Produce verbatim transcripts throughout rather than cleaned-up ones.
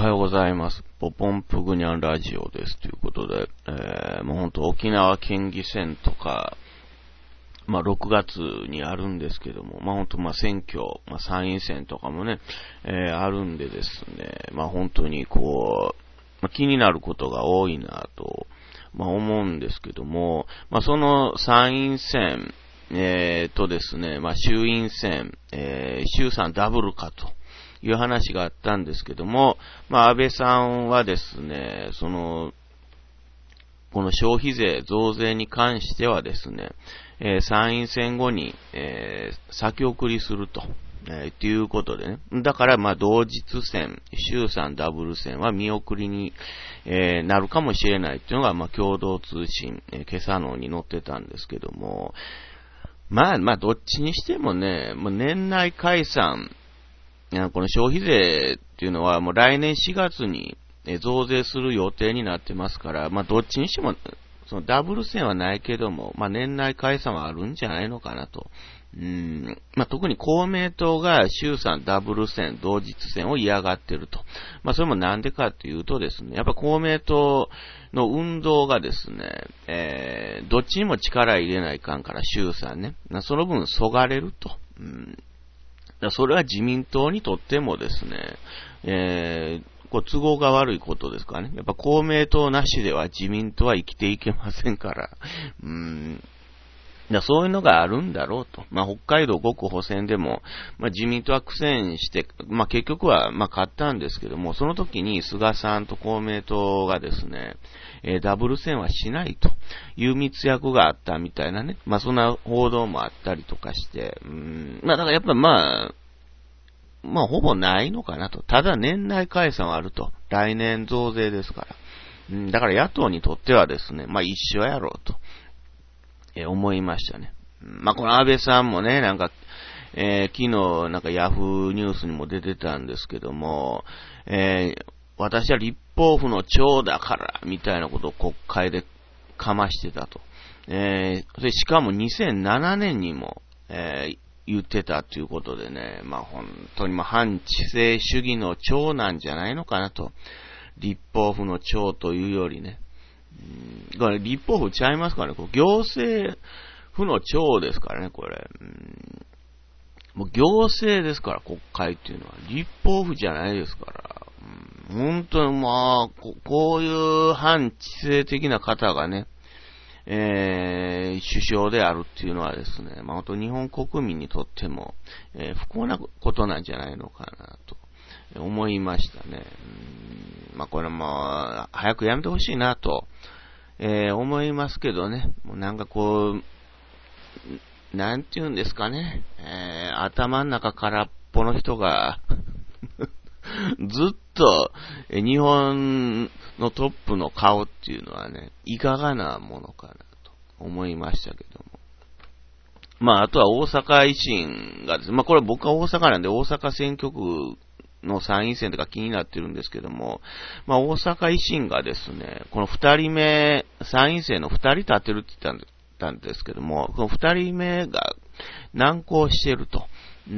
おはようございます。ポポンプグニャンラジオです。ということで、えー、もうほんと沖縄県議選とか、まあろくがつにあるんですけども、まあほんとまあ選挙、まあ参院選とかもね、えー、あるんでですね、まあ本当にこう、まあ、気になることが多いなと、まあ思うんですけども、まあその参院選、えーとですね、まあ衆院選、えー、衆参ダブルかと。いう話があったんですけども、まあ、安倍さんはですね、その、この消費税増税に関してはですね、えー、参院選後に、えー、先送りすると、えー、ということでね。だから、まあ、同日選、衆参ダブル選は見送りに、えー、なるかもしれないというのが、まあ、共同通信、えー、今朝のに載ってたんですけども、まあ、まあ、どっちにしてもね、まあ、年内解散、この消費税っていうのはもう来年しがつに増税する予定になってますから、まあどっちにしてもそのダブル選はないけども、まあ年内解散はあるんじゃないのかなと。うーんまあ特に公明党が衆参ダブル選、同日選を嫌がってると。まあそれもなんでかっていうとですね、やっぱ公明党の運動がですね、えー、どっちにも力入れないかんから衆参ね、その分そがれると。うんそれは自民党にとってもですね、えー、こう都合が悪いことですからね。やっぱ公明党なしでは自民党は生きていけませんから、うーんだそういうのがあるんだろうと。まあ、北海道ごく補選でも、まあ、自民党は苦戦して、まあ、結局は、まあ、勝ったんですけども、その時に菅さんと公明党がですね、えー、ダブル選はしないという密約があったみたいなね。まあ、そんな報道もあったりとかして、うーんまあ、だからやっぱまあ、まあ、ほぼないのかなと。ただ年内解散はあると。来年増税ですから。うん、だから野党にとってはですね、まあ、一緒やろうと。えー、思いましたね。まあ、この安倍さんもね、なんか、えー、昨日、なんかヤフーニュースにも出てたんですけども、えー、私は立法府の長だから、みたいなことを国会でかましてたと。えー、でしかもにせんななねんにも、えー、言ってたということでね、まあ、本当にまあ、反知性主義の長なんじゃないのかなと。立法府の長というよりね。うん、これ立法府ちゃいますからね。こう行政府の長ですからね、これ。うん、もう行政ですから、国会っていうのは。立法府じゃないですから。うん、本当にまあこ、こういう反知性的な方がね、えー、首相であるっていうのはですね、まあ、本当日本国民にとっても、えー、不幸なことなんじゃないのかなと思いましたね。うんまあ、これも早くやめてほしいなと、えー、思いますけどね。もうなんかこう、なんて言うんですかね。えー、頭の中空っぽの人がずっと日本のトップの顔っていうのはね、いかがなものかなと思いましたけども。まあ、あとは大阪維新がですね、まあこれ僕は大阪なんで大阪選挙区の参院選とか気になってるんですけども、まあ大阪維新がですね、この二人目、参院選の二人立てるって言ったんですけども、この二人目が難航していると。うん、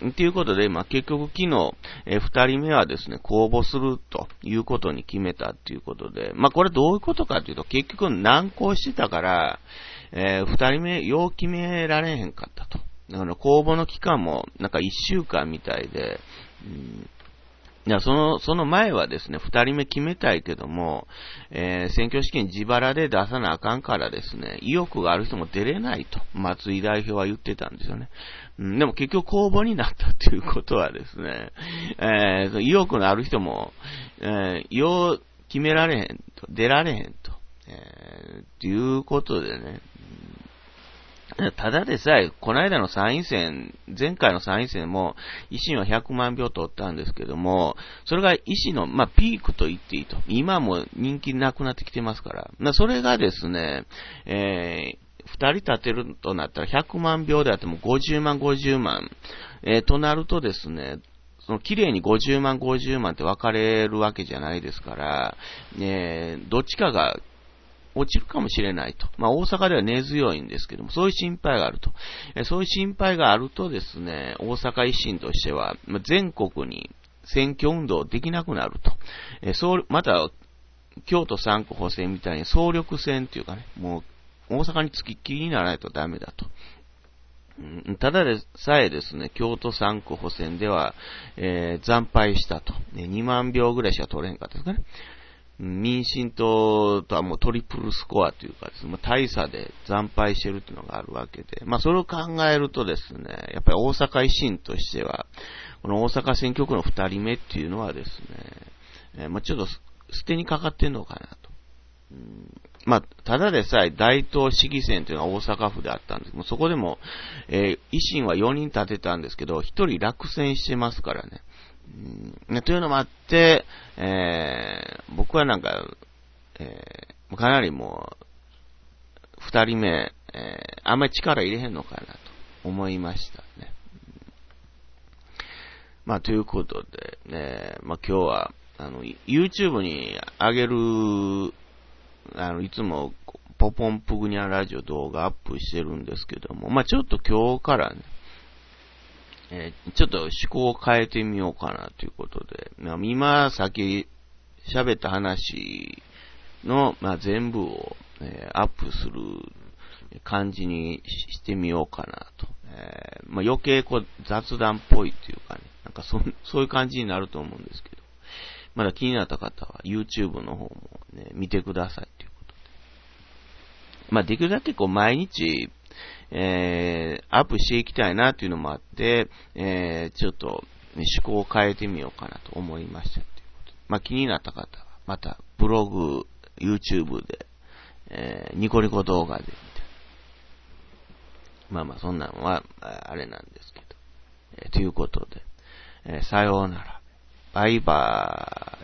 ということで、まあ、結局昨日、えー、二人目はですね、公募するということに決めたということで、まあ、これどういうことかというと、結局難航してたから、えー、二人目、よう決められへんかったと。だから公募の期間も、なんか一週間みたいで、うんいや、その、その前はですね、二人目決めたいけども、えー、選挙資金自腹で出さなあかんからですね、意欲がある人も出れないと、松井代表は言ってたんですよね。うん、でも結局公募になったっていうことはですね、えー、意欲のある人も、えー、よう決められへんと、出られへんと、えー、っていうことでね、ただでさえ、この間の参院選、前回の参院選も、維新はひゃくまんひょう取ったんですけども、それが維新の、まあ、ピークと言っていいと。今も人気なくなってきてますから。それがですね、えー、二人立てるとなったらひゃくまんひょうであってもごじゅうまんごじゅうまん、えー、となるとですね、その綺麗にごじゅうまんごじゅうまんって分かれるわけじゃないですから、えー、どっちかが落ちるかもしれないと。まあ大阪では根強いんですけども、そういう心配があると。えそういう心配があるとですね、大阪維新としては、まあ、全国に選挙運動できなくなると。えー、そう、また、京都さん区補選みたいに総力戦っていうかね、もう、大阪に付きっきりにならないとダメだと。うん、ただでさえですね、京都さん区補選では、えー、惨敗したと。ね、にまんひょうぐらいしか取れへんかったですかね。民進党とはもうトリプルスコアというかですね、もう大差で惨敗してるっていうのがあるわけで、まあそれを考えるとですね、やっぱり大阪維新としては、この大阪選挙区の二人目っていうのはですね、えー、まあちょっと捨てにかかってんのかなと。うん、まあ、ただでさえ大東市議選というのは大阪府であったんですけど、そこでも、えー、維新はよにん立てたんですけど、ひとり落選してますからね。うん、というのもあって、えー、僕はなんか、えー、かなりもう、二人目、えー、あんまり力入れへんのかなと思いましたね。まあ、ということで、ね、まあ今日は、あの、YouTube に上げる、あの、いつも、ポポンプグニャラジオ動画アップしてるんですけども、まあちょっと今日からね、えー、ちょっと思考を変えてみようかなということで、今さっき喋った話の、まあ、全部を、えー、アップする感じにしてみようかなと。えーまあ、余計こう雑談っぽいっていうかね、なんかそそういう感じになると思うんですけど、まだ気になった方は YouTube の方もね、見てくださいということで。まあ、できるだけこう毎日、えー、アップしていきたいなというのもあって、えー、ちょっと、ね、思考を変えてみようかなと思いましたということで。まあ、気になった方は、また、ブログ、YouTube で、えー、ニコニコ動画で、みたいな。まあまあ、そんなのは、あれなんですけど。えー、ということで、えー、さようなら。バイバーイ。